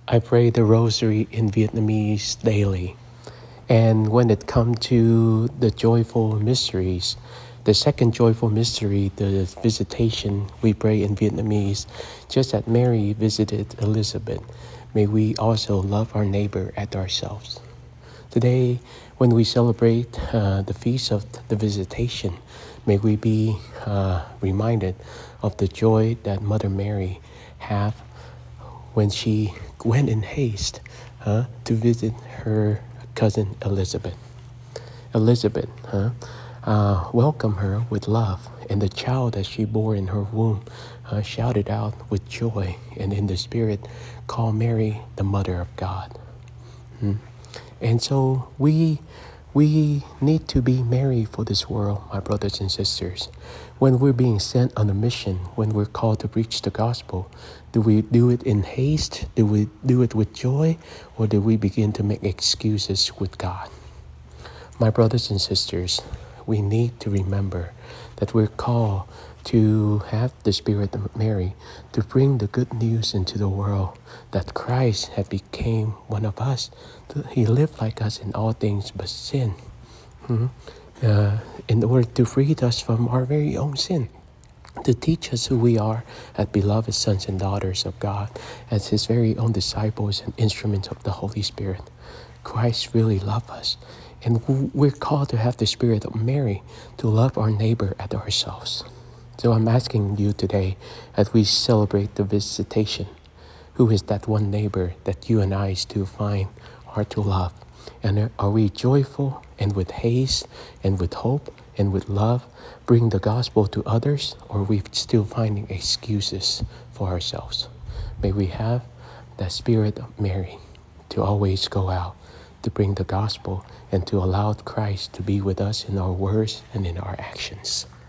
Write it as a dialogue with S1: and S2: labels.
S1: I pray the rosary in Vietnamese daily. And when it comes to the joyful mysteries, the second joyful mystery, the visitation, we pray in Vietnamese, just as Mary visited Elizabeth, may we also love our neighbor as ourselves. Today, when we celebrate the feast of the visitation, may we be reminded of the joy that Mother Mary had when she went in haste to visit her cousin Elizabeth. Elizabeth welcomed her with love, and the child that she bore in her womb shouted out with joy, and in the spirit called Mary the Mother of God. And so we need to be Mary for this world, my brothers and sisters. When we're being sent on a mission, when we're called to preach the gospel, do we do it in haste? Do we do it with joy? Or do we begin to make excuses with God? My brothers and sisters, we need to remember that we're called to have the Spirit of Mary to bring the good news into the world that Christ had became one of us. He lived like us in all things but sin, in order to free us from our very own sin, to teach us who we are as beloved sons and daughters of God, as His very own disciples and instruments of the Holy Spirit. Christ really loved us, and we're called to have the Spirit of Mary to love our neighbor as ourselves. So I'm asking you today, as we celebrate the visitation, who is that one neighbor that you and I still find hard to love? And are we joyful and with haste and with hope and with love bring the gospel to others, or are we still finding excuses for ourselves? May we have that Spirit of Mary to always go out to bring the gospel and to allow Christ to be with us in our words and in our actions.